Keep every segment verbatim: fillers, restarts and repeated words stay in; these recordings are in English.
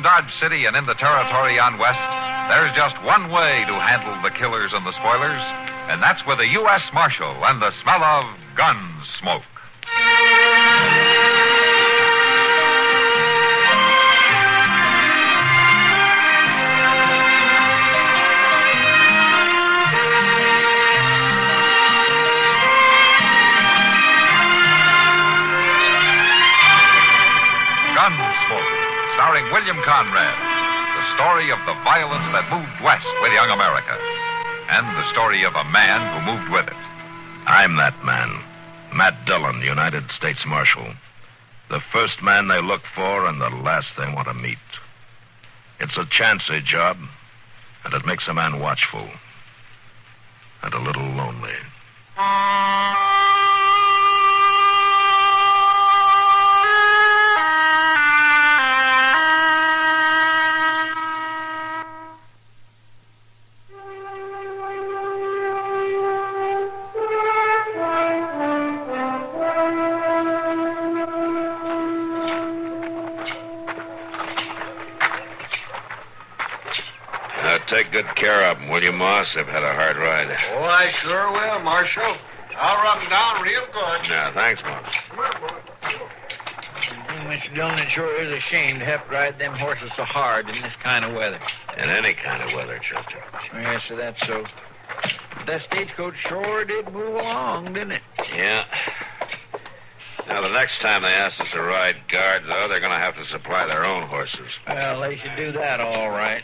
From Dodge City and in the territory on west, there's just one way to handle the killers and the spoilers, and that's with a U S Marshal and the smell of gun smoke. Gunsmoke, starring William Conrad. The story of the violence that moved west with young America. And the story of a man who moved with it. I'm that man. Matt Dillon, United States Marshal. The first man they look for and the last they want to meet. It's a chancy job, and it makes a man watchful. And a little lonely. Take good care of them, will you, Moss? They've had a hard ride. Oh, I sure will, Marshal. I'll rub them down real good. Yeah, thanks, Moss. Mister Dillon, it sure is a shame to have to ride them horses so hard in this kind of weather. In any kind of weather, Chester. Yes, sir, that's so. But that stagecoach sure did move along, didn't it? Yeah. Now, the next time they ask us to ride guard, though, they're going to have to supply their own horses. Well, they should do that all right.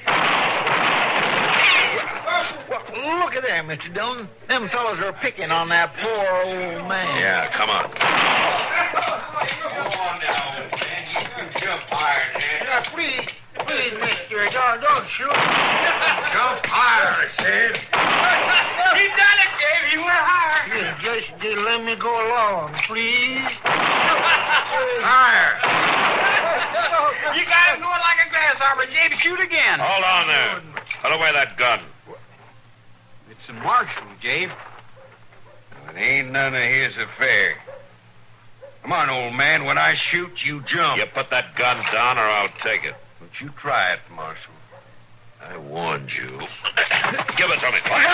Well, look at there, Mister Dillon. Them fellows are picking on that poor old man. Yeah, come on. Come on now, old man. You can jump higher than that. Yeah, please, please, mister. Don't, don't shoot. Jump higher, I said. He done it, Dave. He went higher. Yeah, just, just let me go along, please. Higher. You got him going like a grasshopper, Dave. Shoot again. Hold on there. Put away that gun. It's a marshal, Dave. It ain't none of his affair. Come on, old man. When I shoot, you jump. You put that gun down or I'll take it. Don't you try it, Marshal. I warned you. Give it to me. Look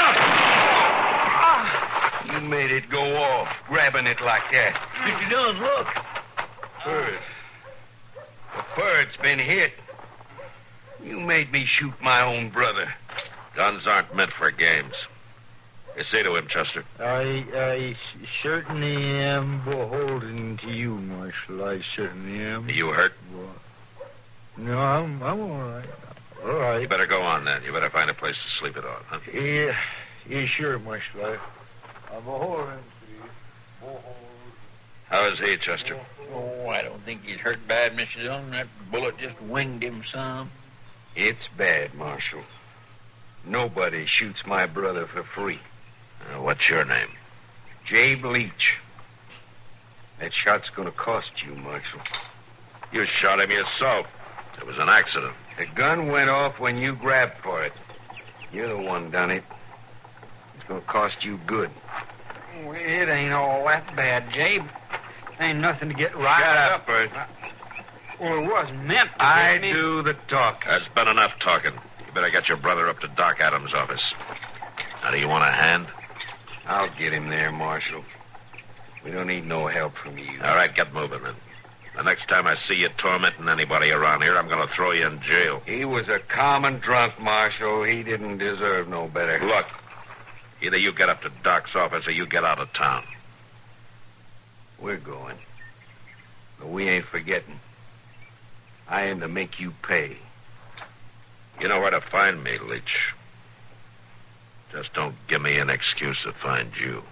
out! You made it go off, grabbing it like that. Mister Dillon, look. Bird. The bird's been hit. You made me shoot my own brother. Guns aren't meant for games. You say to him, Chester. I, I certainly am beholden to you, Marshal. I certainly am. Are you hurt? Well, no, I'm, I'm all right. All right. You better go on, then. You better find a place to sleep it off, huh? Yeah, yeah, sure, Marshal. I, I'm beholden to you. Beholden. How is he, Chester? Oh, I don't think he's hurt bad, Mister Dillon. That bullet just winged him some. It's bad, Marshal. Nobody shoots my brother for free. Uh, what's your name? Jabe Leach. That shot's going to cost you, Marshal. You shot him yourself. It was an accident. The gun went off when you grabbed for it. You're the one done it. It's going to cost you good. Well, it ain't all that bad, Jabe. Ain't nothing to get right Shut up. up, Bert. Well, it wasn't meant to I hit me. do the talking. There's been enough talking. You better get your brother up to Doc Adams' office. Now, do you want a hand? I'll get him there, Marshal. We don't need no help from you. All right, get moving, then. The next time I see you tormenting anybody around here, I'm going to throw you in jail. He was a common drunk, Marshal. He didn't deserve no better. Look, either you get up to Doc's office or you get out of town. We're going. But we ain't forgetting. I aim to make you pay. You know where to find me, Leach. Just don't give me an excuse to find you.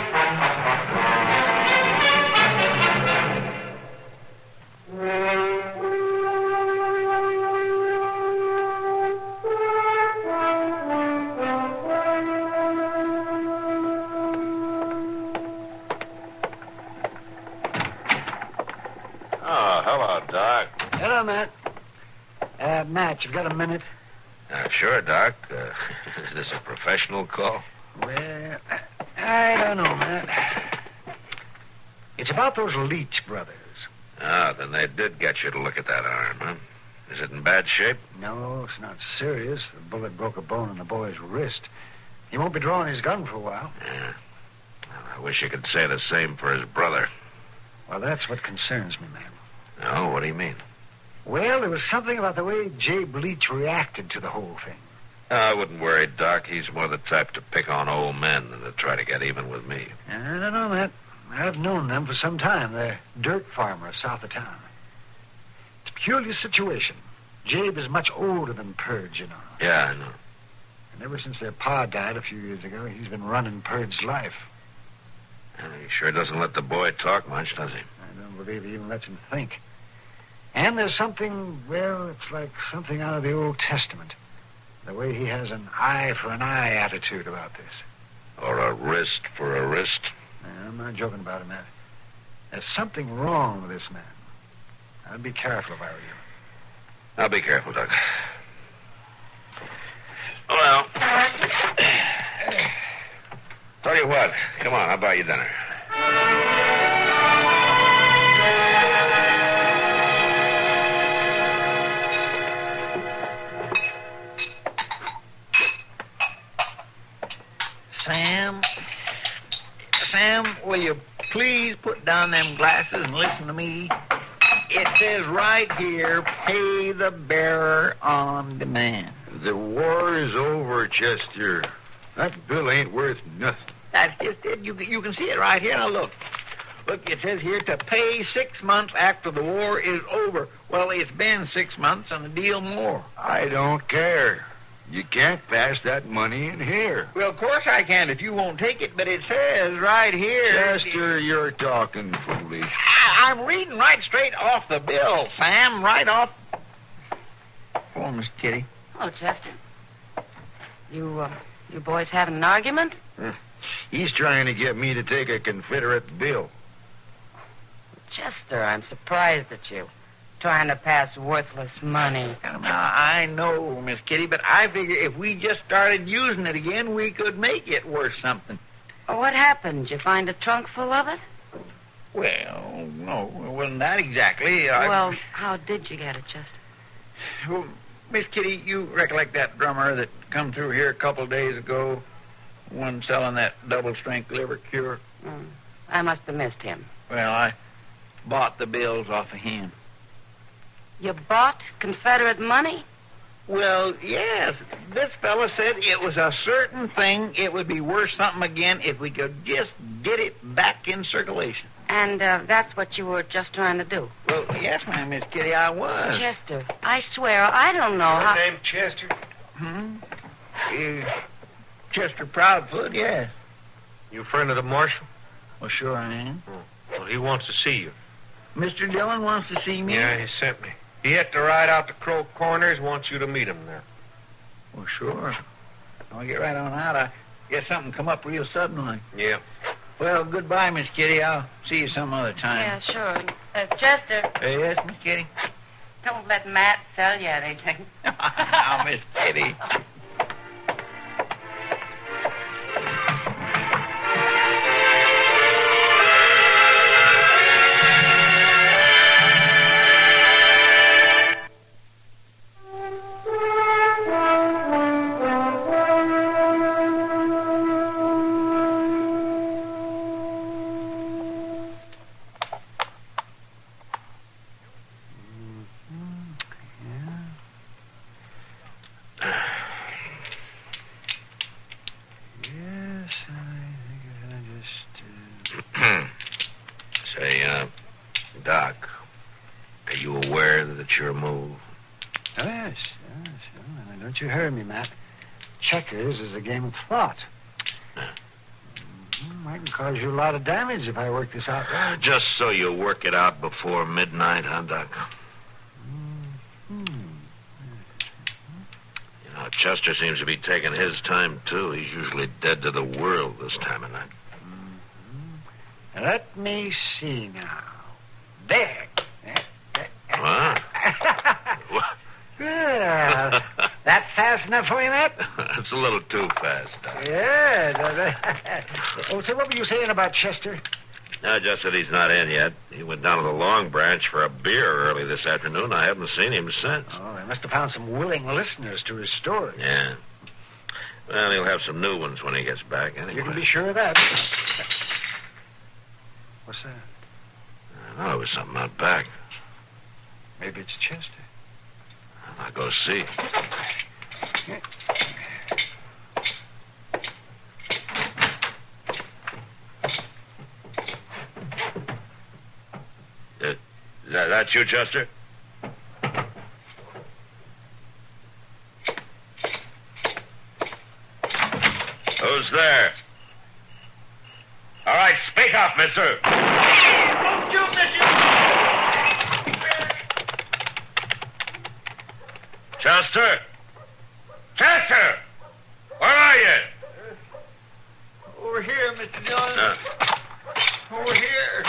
Oh, hello, Doc. Hello, Matt. Uh, Matt, you've got a minute? Uh, sure, Doc. Uh, is this a professional call? Well, I don't know, Matt. It's about those Leach brothers. Ah, then they did get you to look at that arm, huh? Is it in bad shape? No, it's not serious. The bullet broke a bone in the boy's wrist. He won't be drawing his gun for a while. Yeah. Well, I wish you could say the same for his brother. Well, that's what concerns me, man. Oh, what do you mean? Well, there was something about the way Jabe Leach reacted to the whole thing. Oh, I wouldn't worry, Doc. He's more the type to pick on old men than to try to get even with me. I don't know, Matt. I've known them for some time. They're dirt farmers south of town. It's a peculiar situation. Jabe is much older than Purge, you know. Yeah, I know. And ever since their pa died a few years ago, he's been running Purge's life. And he sure doesn't let the boy talk much, does he? I don't believe he even lets him think. And there's something, well, it's like something out of the Old Testament. The way he has an eye for an eye attitude about this. Or a wrist for a wrist. No, I'm not joking about it, Matt. There's something wrong with this man. I'd be careful if I were you. I'll be careful, Doc. Well, tell you what. Come on, I'll buy you dinner. Sam, Sam, will you please put down them glasses and listen to me? It says right here, pay the bearer on demand. The war is over, Chester. That bill ain't worth nothing. That's just it. You, you can see it right here. Now, look. Look, it says here to pay six months after the war is over. Well, it's been six months and a deal more. I don't care. You can't pass that money in here. Well, of course I can if you won't take it, but it says right here... Chester, you're talking foolish. I, I'm reading right straight off the bill, Sam, right off... Oh, Miss Kitty. Oh, Chester. You, uh, you boys having an argument? He's trying to get me to take a Confederate bill. Chester, I'm surprised at you. Trying to pass worthless money. Now, I know, Miss Kitty, but I figure if we just started using it again, we could make it worth something. What happened? Did you find a trunk full of it? Well, no, it wasn't that exactly. I... Well, how did you get it, Chester? Well, Miss Kitty, you recollect that drummer that come through here a couple of days ago? One selling that double-strength liver cure? Mm. I must have missed him. Well, I bought the bills off of him. You bought Confederate money? Well, yes. This fella said it was a certain thing. It would be worth something again if we could just get it back in circulation. And uh, that's what you were just trying to do? Well, yes, ma'am, Miss Kitty, I was. Chester, I swear, I don't know Your how... name Chester? Hmm? Uh, Chester Proudfoot, yes. You a friend of the marshal? Well, sure I am. Oh. Well, he wants to see you. Mister Dillon wants to see me? Yeah, he sent me. He had to ride out to Crow Corners, wants you to meet him there. Well, sure. I'll get right on out. I guess something come up real suddenly. Yeah. Well, goodbye, Miss Kitty. I'll see you some other time. Yeah, sure. Uh, Chester. Uh, yes, Miss Kitty? Don't let Matt sell you anything. Now, Miss Kitty. Say, uh, Doc, are you aware that it's your move? Oh, yes, yes. Oh, don't you hear me, Matt? Checkers is a game of thought. Yeah. Mm-hmm. I can cause you a lot of damage if I work this out right. Just so you work it out before midnight, huh, Doc? Mm-hmm. You know, Chester seems to be taking his time, too. He's usually dead to the world this time of night. Mm-hmm. Let me see now. There. What? Yeah. That fast enough for you, Matt? It's a little too fast, Doc. Yeah. Oh, so what were you saying about Chester? No, just that he's not in yet. He went down to the Long Branch for a beer early this afternoon. I haven't seen him since. Oh, they must have found some willing listeners to his story. Yeah. Well, he'll have some new ones when he gets back, anyway. You can be sure of that. What's that? I know it was something out back. Maybe it's Chester. I'll go see. Uh, that, that you, Chester? Who's there? All right, speak up, mister. Don't shoot, mister! Chester? Chester! Where are you? Over here, Mister Dillon. Uh, Over here.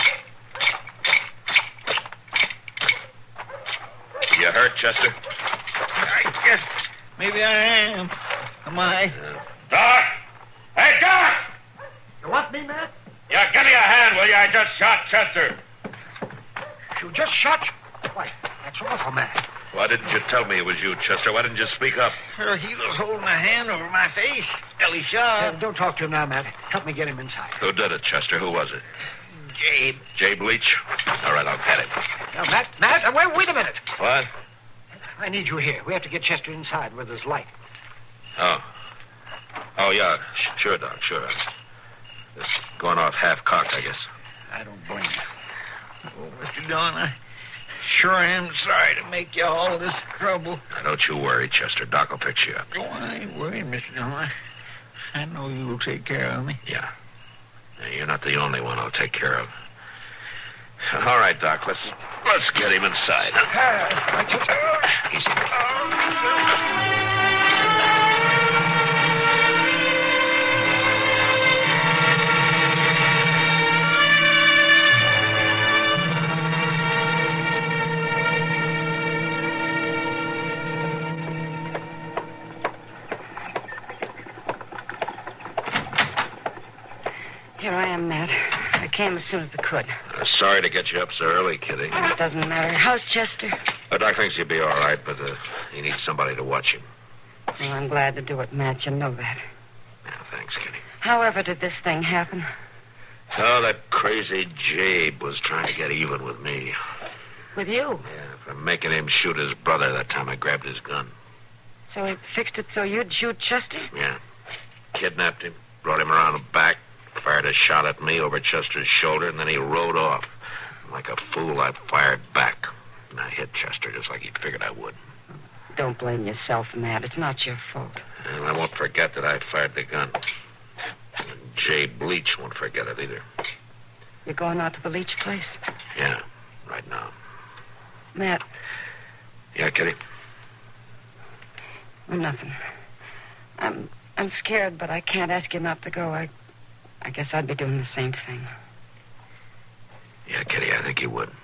you hurt, Chester? I guess maybe I am. Am I? Uh, Doc! Hey, Doc! You want me, Matt? Yeah, give me a hand, will you? I just shot Chester. You just shot... Why, that's awful, Matt. Why didn't you tell me it was you, Chester? Why didn't you speak up? Well, he was holding a hand over my face. Well, he shot. Uh, don't talk to him now, Matt. Help me get him inside. Who did it, Chester? Who was it? Jabe. Jay Bleach? All right, I'll get him. Now, Matt, Matt, uh, wait, wait a minute. What? I need you here. We have to get Chester inside where there's light. Oh. Oh, yeah. Sh- sure, Doc, sure. It's going off half-cocked, I guess. I don't blame you. Oh, Mister Dillon, I sure am sorry to make you all this trouble. Now, don't you worry, Chester. Doc will pick you up. Oh, I ain't worried, Mister Dillon. I, I know you'll take care of me. Yeah. Yeah, you're not the only one I'll take care of. All right, Doc, let's let's get him inside. Easy. Here I am, Matt. I came as soon as I could. Uh, sorry to get you up so early, Kitty. It doesn't matter. How's Chester? Uh, Doc thinks he'll be all right, but uh, he needs somebody to watch him. Well, I'm glad to do it, Matt. You know that. Yeah, thanks, Kitty. However did this thing happen? Oh, that crazy Jabe was trying to get even with me. With you? Yeah, for making him shoot his brother that time I grabbed his gun. So he fixed it so you'd shoot Chester? Yeah. Kidnapped him, brought him around the back, fired a shot at me over Chester's shoulder, and then he rode off. Like a fool, I fired back. And I hit Chester just like he figured I would. Don't blame yourself, Matt. It's not your fault. And I won't forget that I fired the gun. And Jay Bleach won't forget it either. You're going out to the Leach place? Yeah, right now. Matt. Yeah, Kitty? Well, nothing. I'm I'm scared, but I can't ask you not to go. I I guess I'd be doing the same thing. Yeah, Kitty, I think you would.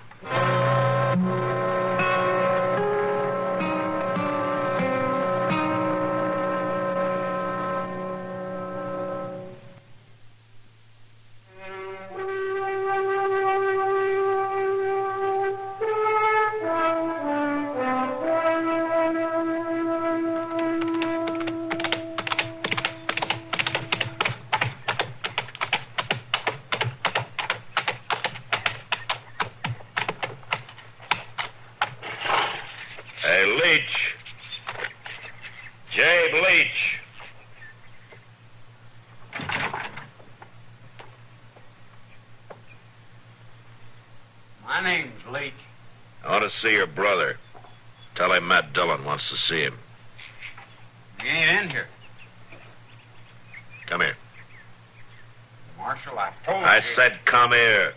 Hey, Leach. Jay Bleach. My name's Leach. I want to see your brother. Tell him Matt Dillon wants to see him. He ain't in here. Come here. Marshal, I told I you. said come here.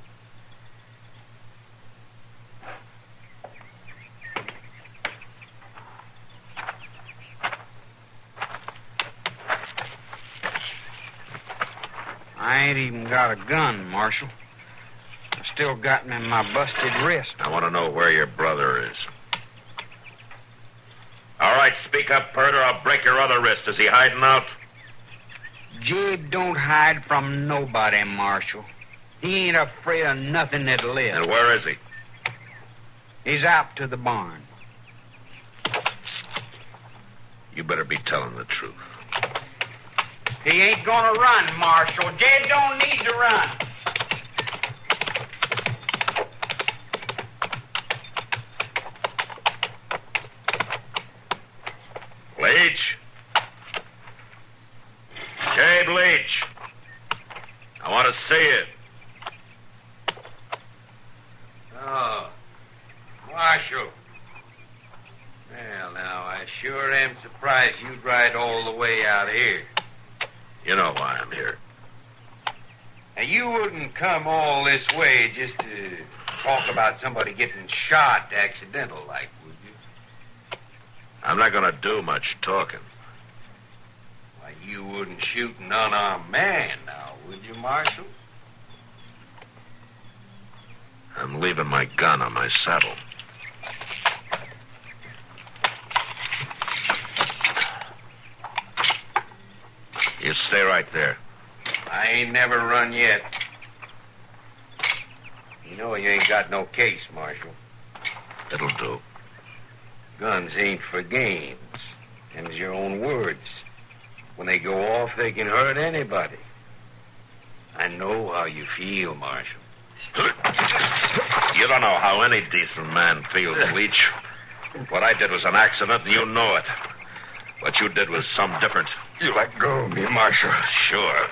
I ain't even got a gun, Marshal. I still got him in my busted wrist. I want to know where your brother is. All right, speak up, Pert, or I'll break your other wrist. Is he hiding out? Jabe don't hide from nobody, Marshal. He ain't afraid of nothing that lives. And where is he? He's out to the barn. You better be telling the truth. He ain't gonna run, Marshal. Jed don't need to run. Leach? Jabe Leach. I want to see you. Oh, Marshal. Well, now, I sure am surprised you'd ride all the way out here. You know why I'm here. Now, you wouldn't come all this way just to talk about somebody getting shot accidental like, would you? I'm not going to do much talking. Why, you wouldn't shoot an unarmed man now, would you, Marshal? I'm leaving my gun on my saddle. You stay right there. I ain't never run yet. You know you ain't got no case, Marshal. It'll do. Guns ain't for games. Them's your own words. When they go off, they can hurt anybody. I know how you feel, Marshal. You don't know how any decent man feels, Leach. What I did was an accident, and you know it. What you did was some different. You let go of me, Marshal. Sure.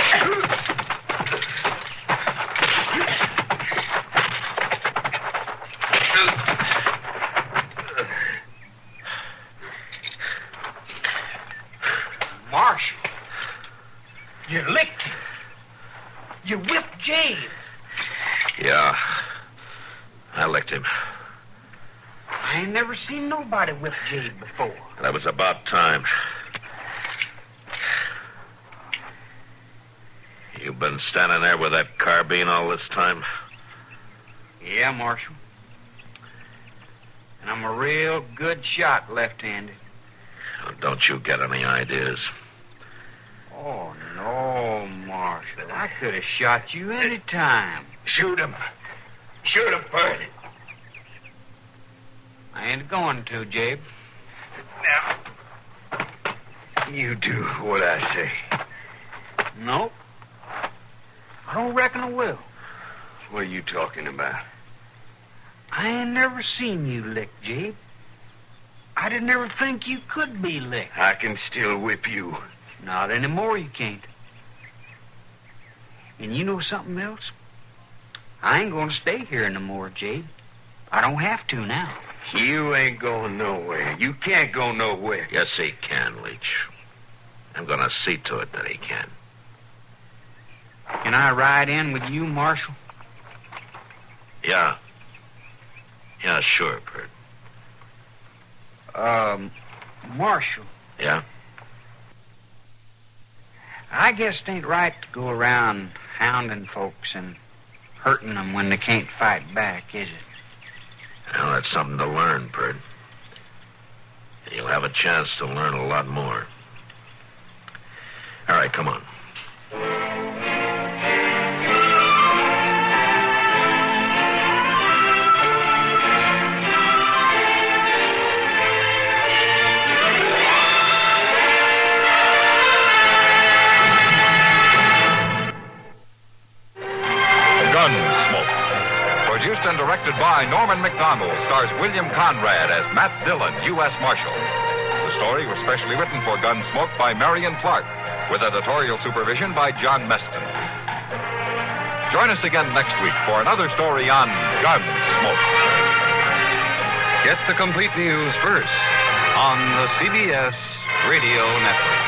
Marshal, you licked him. You whipped Jabe. Yeah. I licked him. I ain't never seen nobody whip Jabe before. That was about time. You've been standing there with that carbine all this time? Yeah, Marshal. And I'm a real good shot left-handed. Well, don't you get any ideas? Oh, no, Marshal. I could have shot you any time. Shoot him. Shoot him, Bert. I ain't going to, Jabe. Now, you do what I say. Nope. I don't reckon I will. What are you talking about? I ain't never seen you lick, Jabe. I didn't ever think you could be licked. I can still whip you. Not anymore, you can't. And you know something else? I ain't going to stay here no more, Jabe. I don't have to now. You ain't going nowhere. You can't go nowhere. Yes, he can, Leach. I'm going to see to it that he can. Can I ride in with you, Marshal? Yeah. Yeah, sure, Bert. Um, Marshal. Yeah? I guess it ain't right to go around hounding folks and hurting them when they can't fight back, is it? Well, that's something to learn, Bert. You'll have a chance to learn a lot more. All right, come on. Produced and directed by Norman McDonald, stars William Conrad as Matt Dillon, U S Marshal. The story was specially written for Gunsmoke by Marion Clark, with editorial supervision by John Meston. Join us again next week for another story on Gunsmoke. Get the complete news first on the C B S Radio Network.